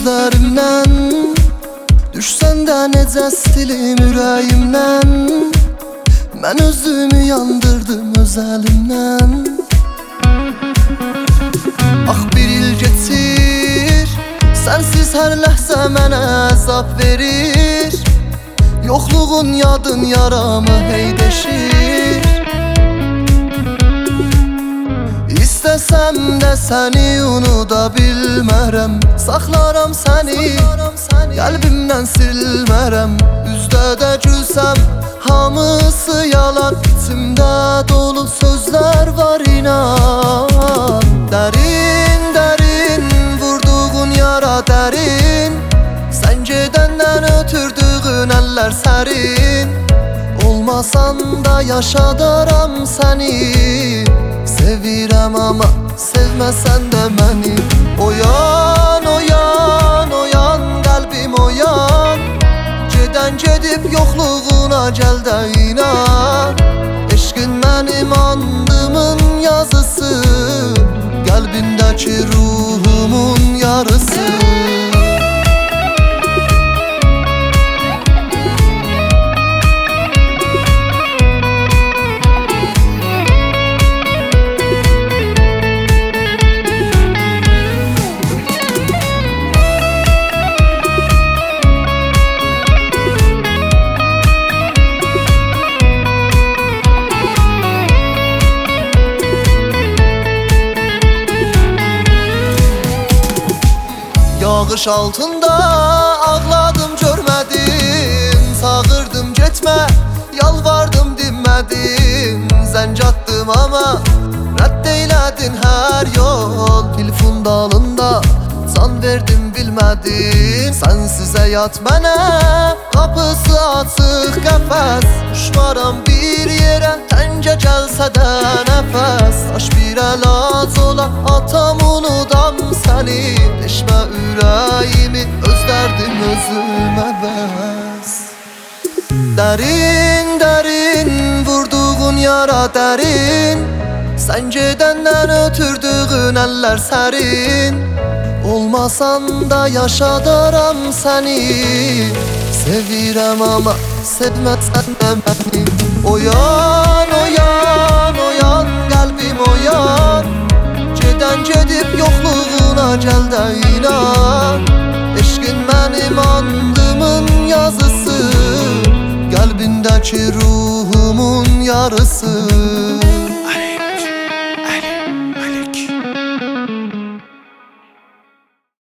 gözlərimdən. Düşsən də necə stilim ürəyimdən. Mən özümü yandırdım öz əlimdən. Ax bir il geçir, sənsiz hər ləhzə mənə əzab verir. Yoxluğun yadın yaramı hey deşir. İstəsəm də səni unuda bilmərəm. Saxlaram səni, qəlbimdən silmərəm. Üzdə də gülsəm, hamısı yalan. İçimdə dolu sözlər var inan. Dərin, dərin, vurduğun yara dərin. Sən gedəndən ötürdüğün əllər sərin. Olmasan da yaşadaram səni. Sevirəm ama sevməsən də məni. Oyan, oyan, oyan, qəlbim oyan. Gedən gedib yoxluğuna gəl də inan. Eşqin mənim andımın yazısı, qəlbindəki ruhumun yarısı. Yağış altında ağladım görmədim. Sağırdım getmə, yalvardım dinmədin. Zəng atdım ama rədd eylədin hər yol. Telefon dalında can verdim bilmədin. Sənsiz həyat mənə qapısı açıq qəfəs. Uçmaram bir yerə, təngə gəlsə də nəfəs. Daş bir əlac ola, atam unudam səni. Deşmə ürəyimi, öz dərdim özümə bəs. Dərin, dərin, vurduğun yara dərin. Sən gedəndən ötürdüğün əllər sərin. Olmasan da yaşadaram səni. Sevirəm ama sevməsən də məni. Oyan, oyan, oyan, qəlbim oyan. Gedən gedib yoxluğuna gəl də inan. Eşqin mənim andımın yazısı, qəlbindəki ruhumun yarısı.